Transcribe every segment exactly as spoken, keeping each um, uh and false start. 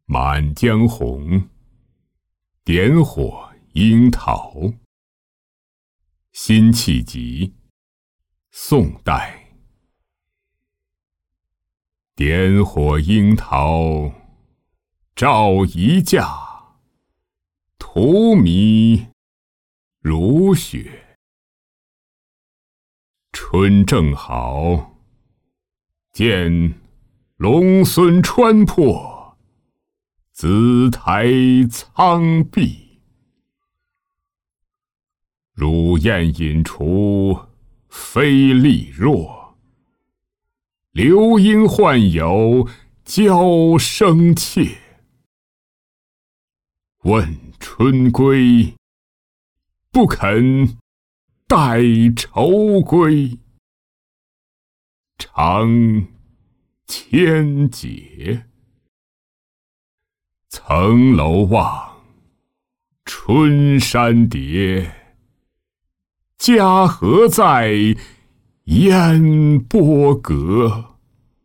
满江红，点火樱桃。辛弃疾，宋代。点火樱桃照一架，荼蘼如雪。春正好，见龙孙穿破，紫台苍碧。乳燕引出飞丽若，流莺唤友娇声切。问春归，不肯待愁归。长千结。层楼望，春山叠。家何在烟波阁？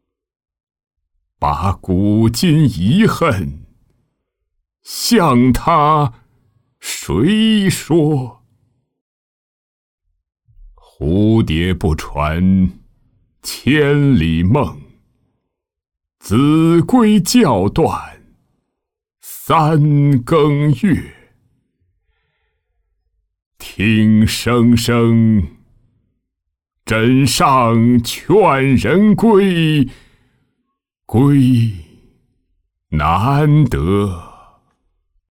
把古今遗恨，向他谁说？蝴蝶不传千里梦，子规教断三更月。听声声，枕上劝人归，归难得。